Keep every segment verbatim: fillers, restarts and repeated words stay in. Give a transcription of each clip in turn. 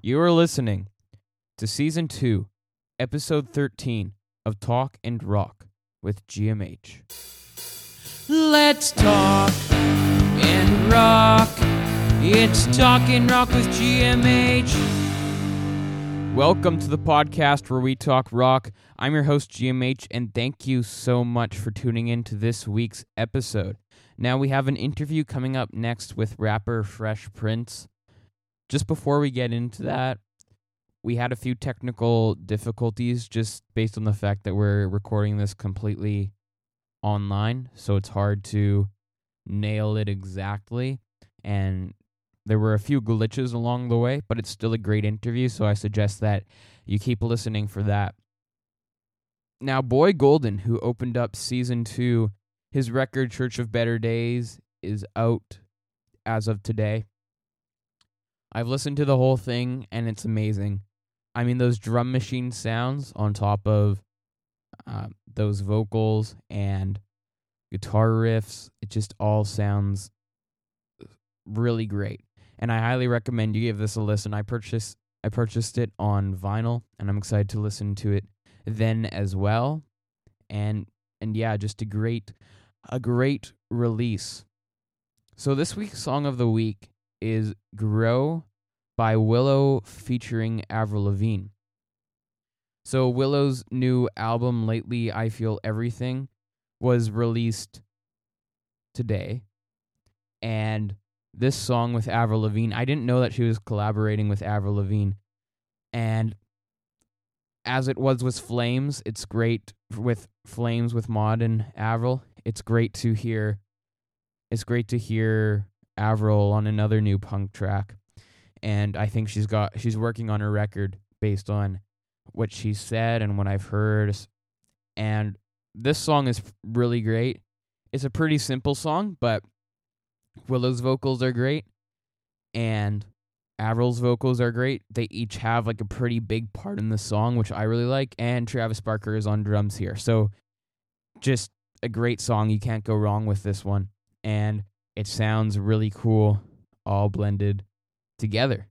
You are listening to Season two, Episode thirteen of Talk and Rock with G M H. Let's talk and rock. It's Talk and Rock with G M H. Welcome to the podcast where we talk rock. I'm your host, G M H, and thank you so much for tuning in to this week's episode. Now, we have an interview coming up next with rapper Fresh Prince. Just before we get into that, we had a few technical difficulties just based on the fact that we're recording this completely online, so it's hard to nail it exactly, and there were a few glitches along the way, but it's still a great interview, so I suggest that you keep listening for that. Now, Boy Golden, who opened up Season two, his record Church of Better Days is out as of today. I've listened to the whole thing, and it's amazing. I mean, those drum machine sounds on top of uh, those vocals and guitar riffs, it just all sounds really great. And I highly recommend you give this a listen. I purchased I purchased it on vinyl, and I'm excited to listen to it then as well. And and yeah, just a great a great release. So this week's song of the week is Grow by Willow featuring Avril Lavigne. So Willow's new album, Lately I Feel Everything, was released today. And this song with Avril Lavigne, I didn't know that she was collaborating with Avril Lavigne. And as it was with Flames, it's great with Flames with Maud and Avril. It's great to hear it's great to hear Avril on another new punk track. And I think she's got she's working on her record based on what she said and what I've heard. And this song is really great. It's a pretty simple song, but Willow's vocals are great and Avril's vocals are great. They each have like a pretty big part in the song, which I really like, and Travis Barker is on drums here. So just a great song. You can't go wrong with this one. And it sounds really cool, all blended together.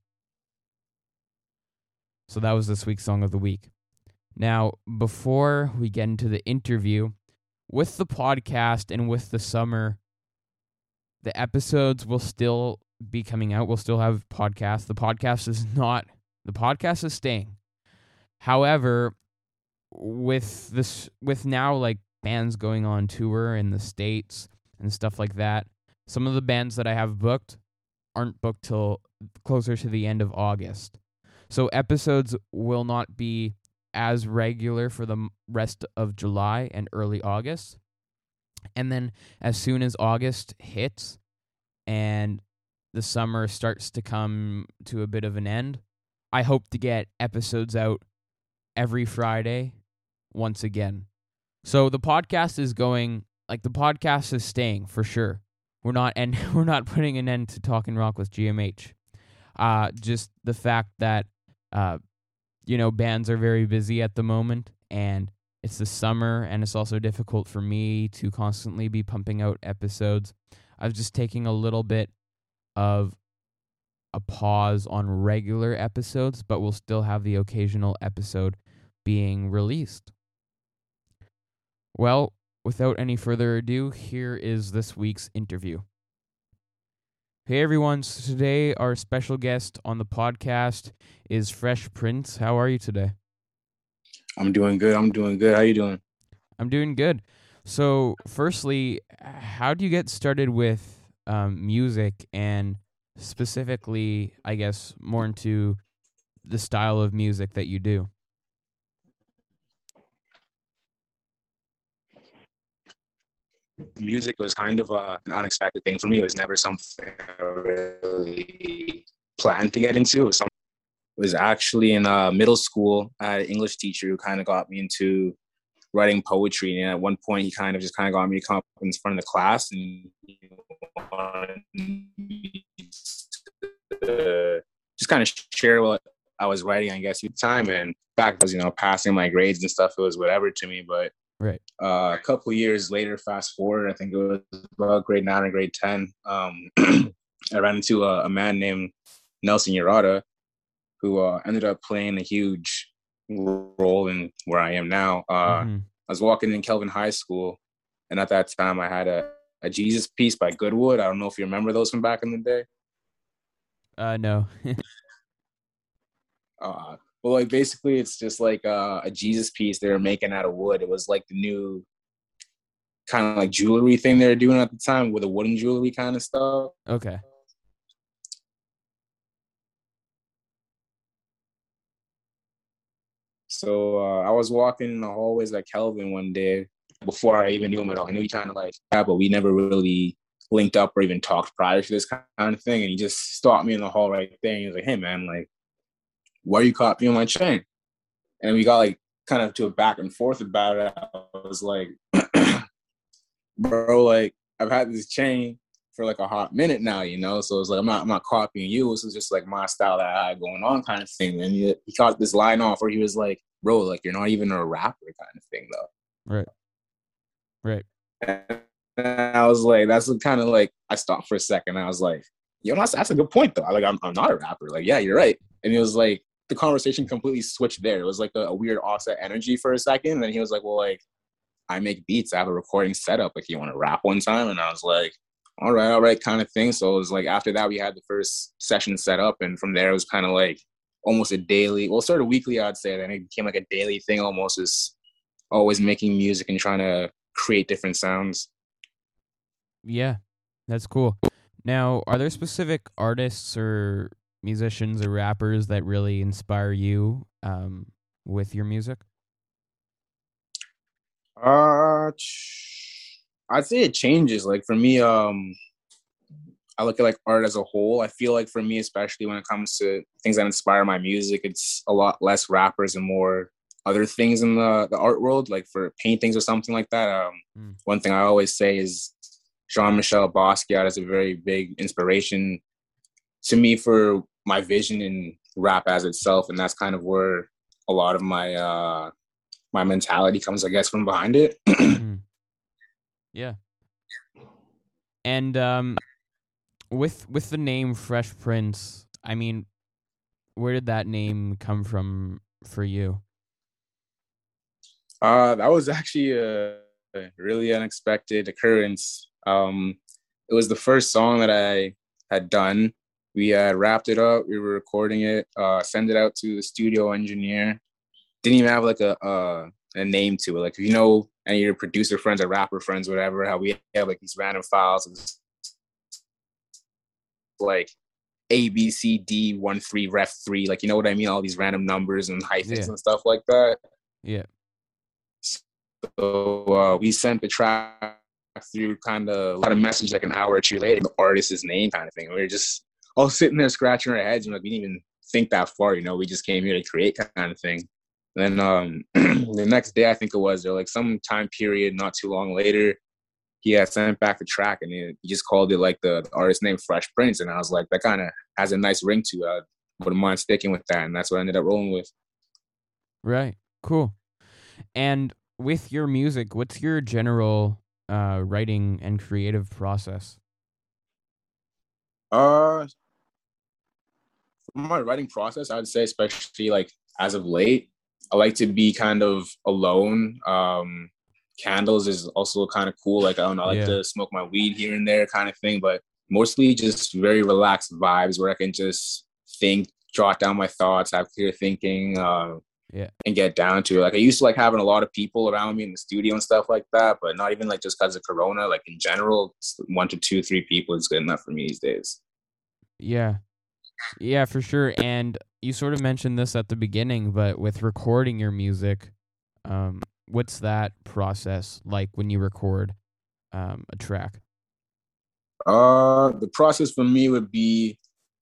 So that was this week's Song of the Week. Now, before we get into the interview, with the podcast and with the summer, the episodes will still be coming out. We'll still have podcasts. The podcast is not, the podcast is staying. However, with this, with now like bands going on tour in the States and stuff like that, some of the bands that I have booked aren't booked till closer to the end of August. So episodes will not be as regular for the rest of July and early August. And then as soon as August hits and the summer starts to come to a bit of an end, I hope to get episodes out every Friday once again. So the podcast is going, like the podcast is staying for sure. We're not and we're not putting an end to Talking Rock with G M H. Uh, just the fact that uh, you know, bands are very busy at the moment, and it's the summer, and it's also difficult for me to constantly be pumping out episodes. I was just taking a little bit of a pause on regular episodes, but we'll still have the occasional episode being released. Well, without any further ado, here is this week's interview. Hey everyone, so today our special guest on the podcast is Fresh Prince. How are you today? I'm doing good. I'm doing good. How you doing? I'm doing good. So, firstly, how do you get started with um, music, and specifically, I guess, more into the style of music that you do? Music was kind of uh, an unexpected thing for me. It was never something I really planned to get into. It was, something, it was actually in uh, middle school. I had an English teacher who kind of got me into writing poetry. And at one point, he kind of just kind of got me to come up in front of the class and wanted me to just kind of share what I was writing, I guess, at the time. And back I was, you know, passing my grades and stuff. It was whatever to me. But right. Uh, a couple years later, fast forward, I think it was about grade nine or grade ten, um, I ran into a, a man named Nelson Urata, who uh, ended up playing a huge role in where I am now. Uh, Mm-hmm. I was walking in Kelvin High School, and at that time I had a, a Jesus piece by Goodwood. I don't know if you remember those from back in the day. Uh, no. Uh, well, like basically, it's just like uh, a Jesus piece they were making out of wood. It was like the new kind of like jewelry thing they were doing at the time with the wooden jewelry kind of stuff. Okay. So uh, I was walking in the hallways at Kelvin one day before I even knew him at all. I knew he kind of like, yeah, but we never really linked up or even talked prior to this kind of thing. And he just stopped me in the hall right there. And he was like, hey, man, like, why are you copying my chain? And we got like kind of to a back and forth about it. I was like, bro, like, I've had this chain for like a hot minute now, you know? So it's like, I'm not, I'm not copying you. This is just like my style that I had going on kind of thing. And he, he caught this line off where he was like, bro, like, you're not even a rapper kind of thing though. Right. Right. And I was like, that's kind of like, I stopped for a second. I was like, yo, that's, that's a good point though. Like, I'm, I'm not a rapper. Like, yeah, you're right. And it was like, the conversation completely switched there. It was like a, a weird offset energy for a second. And then he was like, well, like, I make beats. I have a recording setup. Like, you want to rap one time? And I was like, all right, all right, kind of thing. So it was like after that, we had the first session set up. And from there, it was kind of like almost a daily, well, sort of weekly, I'd say. Then it became like a daily thing almost, is always making music and trying to create different sounds. Yeah, that's cool. Now, are there specific artists or musicians or rappers that really inspire you um, with your music? Uh, I'd say it changes. Like for me, um, I look at like art as a whole. I feel like for me, especially when it comes to things that inspire my music, it's a lot less rappers and more other things in the, the art world, like for paintings or something like that. Um, mm. One thing I always say is Jean-Michel Basquiat is a very big inspiration to me for my vision in rap as itself. And that's kind of where a lot of my, uh, my mentality comes, I guess, from behind it. mm. Yeah. And um, with with the name Fresh Prince, I mean, where did that name come from for you? Uh, that was actually a, a really unexpected occurrence. Um, it was the first song that I had done. We had wrapped it up. We were recording it, uh, send it out to the studio engineer. Didn't even have like a uh, a name to it. Like, if you know any of your producer friends or rapper friends, whatever, how we have like these random files and like A, B, C, D, one, three, ref three, like, you know what I mean? All these random numbers and hyphens yeah. and stuff like that. Yeah. So uh, we sent the track through kind of a lot of message like an hour or two later, the artist's name kind of thing. We were just all sitting there scratching our heads and like, we didn't even think that far, you know, we just came here to create kind of thing. And then um, the next day, I think it was, or like some time period, not too long later, he had sent back the track and he, he just called it like the, the artist name Fresh Prince. And I was like, that kind of has a nice ring to it. I wouldn't mind sticking with that. And that's what I ended up rolling with. Right. Cool. And with your music, what's your general uh, writing and creative process? Uh, for my writing process, I would say, especially like as of late, I like to be kind of alone. Um, candles is also kind of cool. Like, I don't know, I like yeah. to smoke my weed here and there kind of thing, but mostly just very relaxed vibes where I can just think, jot down my thoughts, have clear thinking, uh, yeah, and get down to it. Like, I used to like having a lot of people around me in the studio and stuff like that, but not even like just because of Corona. Like in general, one to two, three people is good enough for me these days. Yeah. Yeah, for sure. And you sort of mentioned this at the beginning, but with recording your music, um, what's that process like when you record um, a track? Uh, the process for me would be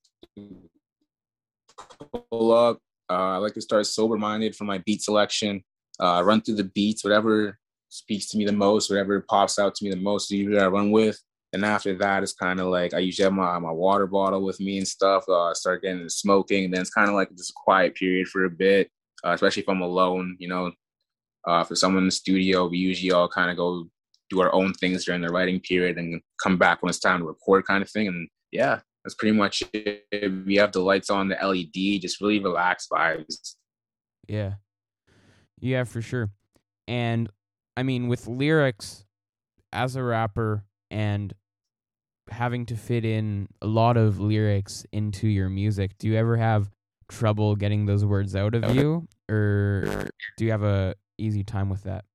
pull up. Uh, I like to start sober-minded for my beat selection. Uh, run through the beats, whatever speaks to me the most, whatever pops out to me the most, usually I run with. And after that, it's kind of like I usually have my, my water bottle with me and stuff. Uh, I start getting into smoking. And then it's kind of like just a quiet period for a bit, uh, especially if I'm alone. You know, uh, for someone in the studio, we usually all kind of go do our own things during the writing period and come back when it's time to record kind of thing. And yeah, That's pretty much it. We have the lights on, the L E D, just really relaxed vibes. Yeah. Yeah, for sure. And I mean, with lyrics as a rapper and having to fit in a lot of lyrics into your music, do you ever have trouble getting those words out of you, or do you have a easy time with that?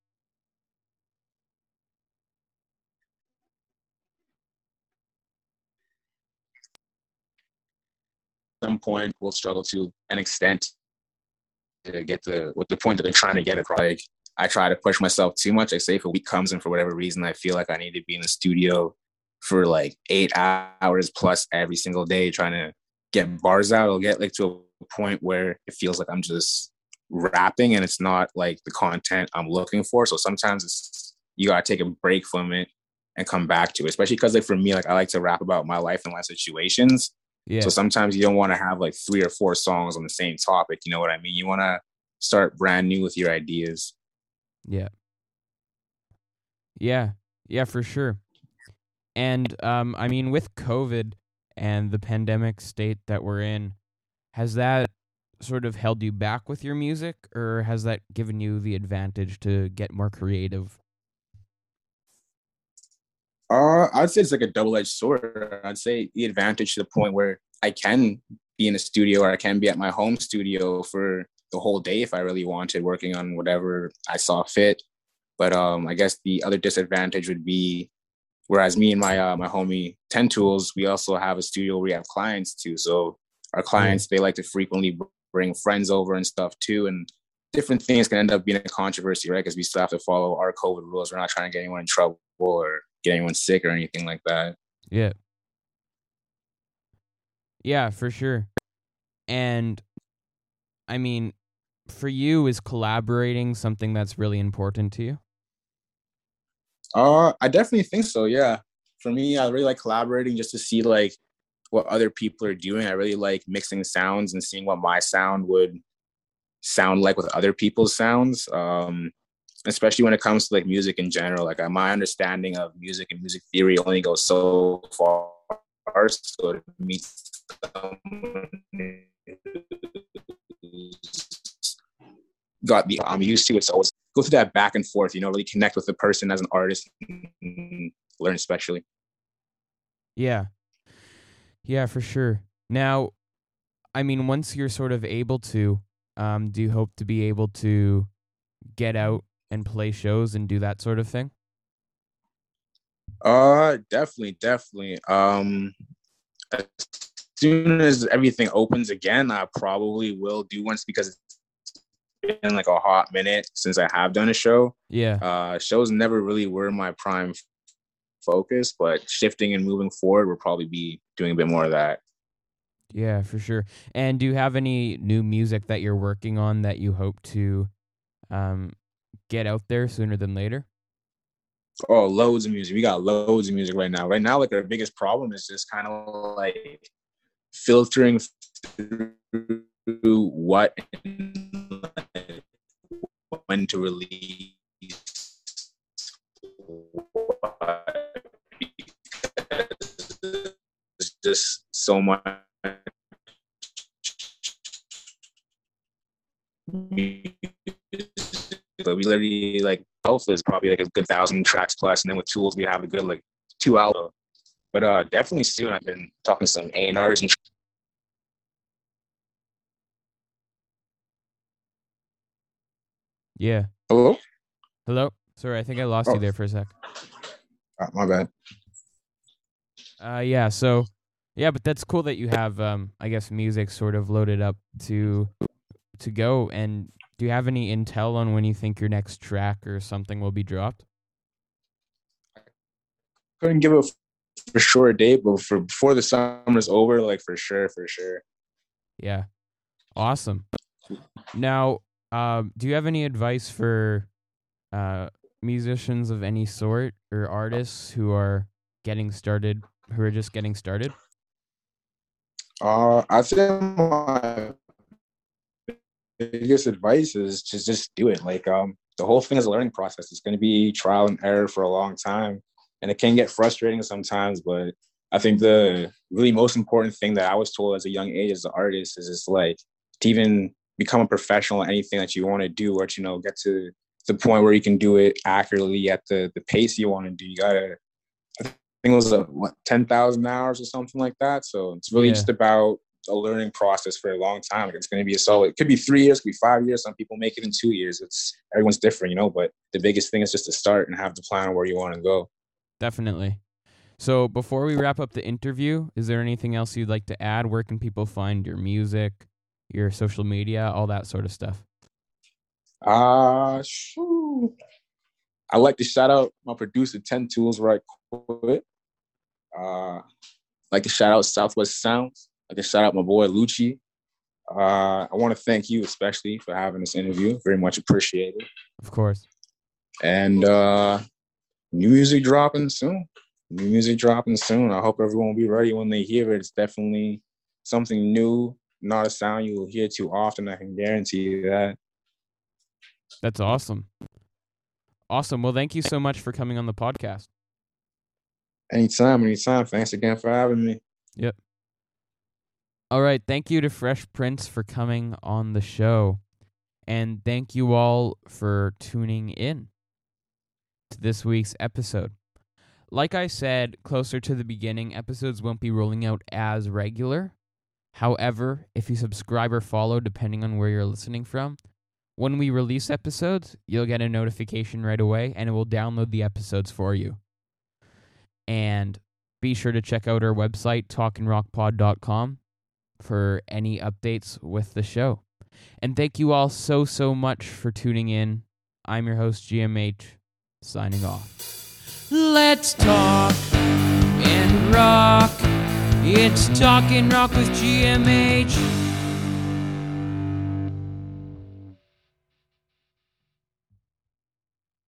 At some point, we'll struggle to an extent to get the what the point that they're trying to get across. Like, I try to push myself too much. Like, say if a week comes and for whatever reason I feel like I need to be in the studio for like eight hours plus every single day trying to get bars out, I'll get like to a point where it feels like I'm just rapping and it's not like the content I'm looking for. So sometimes it's you gotta take a break from it and come back to it. Especially because like for me, like I like to rap about my life and life situations. Yeah. So sometimes you don't want to have like three or four songs on the same topic. You know what I mean? You want to start brand new with your ideas. Yeah. Yeah. Yeah, for sure. And um, I mean, with COVID and the pandemic state that we're in, has that sort of held you back with your music, or has that given you the advantage to get more creative? Uh, I'd say it's like a double-edged sword. I'd say the advantage to the point where I can be in a studio or I can be at my home studio for the whole day if I really wanted, working on whatever I saw fit. But um, I guess the other disadvantage would be, whereas me and my uh, my homie Ten Tools, we also have a studio where we have clients too. So our clients, they like to frequently bring friends over and stuff too, and different things can end up being a controversy, right? Because we still have to follow our COVID rules. We're not trying to get anyone in trouble or get anyone sick or anything like that. Yeah. Yeah, for sure. And I mean, for you, is collaborating something that's really important to you? Uh, I definitely think so. Yeah. For me, I really like collaborating just to see like what other people are doing. I really like mixing sounds and seeing what my sound would sound like with other people's sounds. Um, especially when it comes to like music in general. Like uh, my understanding of music and music theory only goes so far. So to meet someone got the I'm used to it, so always go through that back and forth. You know, really connect with the person as an artist, and learn especially. Yeah. Yeah, for sure. Now, I mean, once you're sort of able to, um, do you hope to be able to get out and play shows and do that sort of thing? Uh, definitely, definitely. Um, as soon as everything opens again, I probably will do once because it's been like a hot minute since I have done a show. Yeah. Uh, shows never really were my prime focus, but shifting and moving forward, we'll probably be doing a bit more of that. Yeah, for sure. And do you have any new music that you're working on that you hope to um, get out there sooner than later? Oh, loads of music. We got loads of music right now. Right now, like our biggest problem is just kind of like filtering through what and when to release what. There's just so much music. But we literally like Alpha is probably like a good thousand tracks plus, and then with Tools we have a good like two albums. But uh, definitely soon. I've been talking to some A and R's and. Yeah. Hello. Hello. Sorry, I think I lost oh. you there for a sec. Oh, my bad. Uh, yeah. So, yeah, but that's cool that you have, um, I guess, music sort of loaded up to to go. And do you have any intel on when you think your next track or something will be dropped? Couldn't give a for sure date, but for before the summer's over, like for sure, for sure. Yeah. Awesome. Now, um, do you have any advice for uh, musicians of any sort or artists who are getting started, who are just getting started? Uh, I think my biggest advice is to just do it. Like, um, the whole thing is a learning process. It's going to be trial and error for a long time, and it can get frustrating sometimes. But I think the really most important thing that I was told as a young age as an artist is just like to even become a professional at anything that you want to do, or to, you know, get to the point where you can do it accurately at the, the pace you want to do. You gotta, I think it was a, what, ten thousand hours or something like that. So it's really yeah. just about a learning process for a long time. Like, it's going to be a solid, it could be three years, it could be five years. Some people make it in two years. It's everyone's different, you know, but the biggest thing is just to start and have the plan of where you want to go. Definitely. So before we wrap up the interview, is there anything else you'd like to add? Where can people find your music, your social media, all that sort of stuff? Uh, shoo. I like to shout out my producer, ten Tools, right quick. Uh, like to shout out Southwest Sounds. I like to shout out my boy, Lucci. Uh, I want to thank you especially for having this interview. Very much appreciated. Of course. And uh, new music dropping soon. New music dropping soon. I hope everyone will be ready when they hear it. It's definitely something new, not a sound you will hear too often. I can guarantee you that. That's awesome. Awesome. Well, thank you so much for coming on the podcast. Anytime, anytime. Thanks again for having me. Yep. All right. Thank you to Fresh Prince for coming on the show. And thank you all for tuning in to this week's episode. Like I said, closer to the beginning, episodes won't be rolling out as regular. However, if you subscribe or follow, depending on where you're listening from, when we release episodes, you'll get a notification right away, and it will download the episodes for you. And be sure to check out our website, talkin rock pod dot com, for any updates with the show. And thank you all so, so much for tuning in. I'm your host, G M H, signing off. Let's talk and rock. It's Talkin' Rock with G M H.